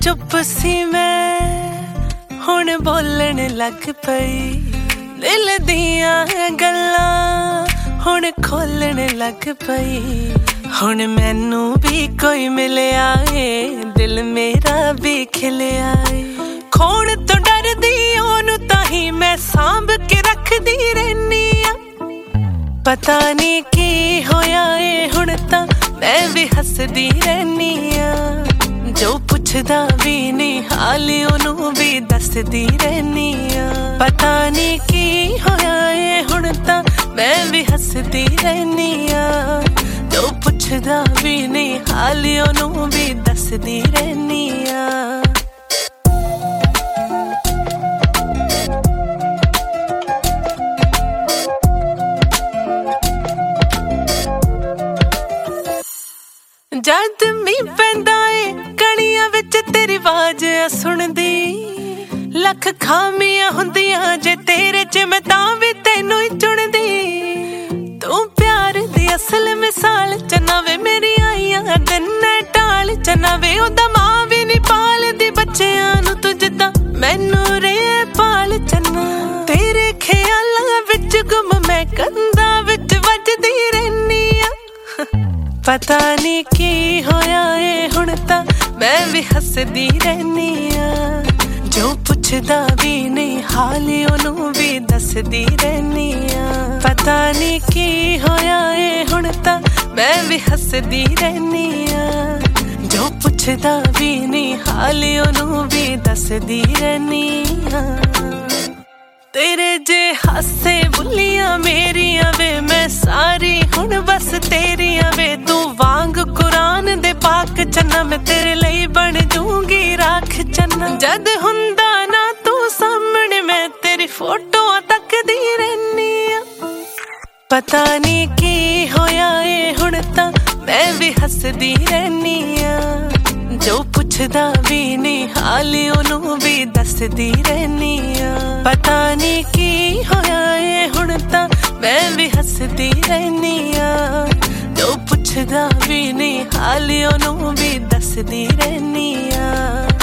चुप सी मैं हुण बोलण लग पई दिल दियां गल्लां हुण खोलण लग पई हुण मैनू भी कोई मिलिया ए दिल मेरा भी खिलिया ए खोण तो डरदी ओनू ताही मैं सांभ के रखदी रहनी आ पता नहीं की होया ए हुण तां मैं भी हसदी रहनी आ जो पुछदा भी नहीं हाली ओनू भी दसदी रहनी आ पता नहीं की होया ए हुण तां मैं भी हसदी रहनी आ जो पुछदा भी नहीं हाली ओनू भी दसदी रहनी आ जद मीं पैंदा ए कणियां विच तेरी आवाज सुणदी लख खामियां हुंदियां जे तेरे च मैं तां भी तैनू ही चुणदी तू प्यार दी असल मिसाल चना वे मेरी आईयां दिन टाल चना वे ओदा मां भी नहीं पालदी बच्चियां नू तू जिद्दां मैनू रे पाल चना तेरे ख्यालां विच गुम मैं कंधा विच वजदी रहनी आ पता नहीं की होया ए हुण तां मैं भी हसदी रहनी आ जो पुछदा भी नहीं हाली ओनू भी दसदी रहनी आ पता नहीं की होया ए हुण तां मैं भी हसदी रहनी आ जो पुछदा भी नहीं हाली ओनू भी दसदी रहनी आ तेरे जे हासे बुलियां मेरियां वे मैं सारी हुण बस तेरियां वे तू वांग कुरान दे पाक चन्ना मैं तेरे लिए बन दूंगी राख चन्ना जद हुंदा ना तू सामने मैं तेरी फोटो तकदी रहनी आ पता नहीं की होया ए हुण तां मैं भी हसदी रहनी आ जो पुछदा भी नहीं हाली ओनू भी दसदी रहनी आ पता नहीं की होया ए हुण तां मैं भी हसदी रहनी आ जो पुछदा भी नहीं हाली ओनू भी दसदी रहनी आ